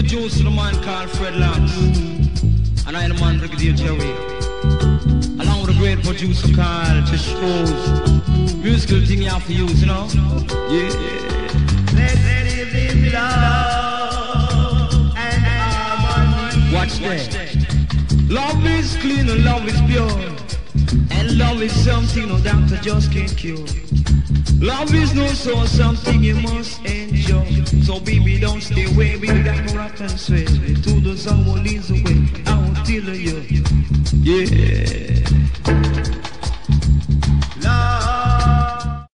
introduce to the man called Fred Lance. And I am the man Brigadier Jerry. Along with a great producer called Tish Rose. Musical thing you have to use, you know? Yeah. Let it be love and harmony. Watch that. Love is clean and love is pure. And love is something no doctor just can't cure. Love is no so something you must enjoy. So baby don't stay away, baby got to rock and sway. To the someone leads away, I will tell you. Yeah.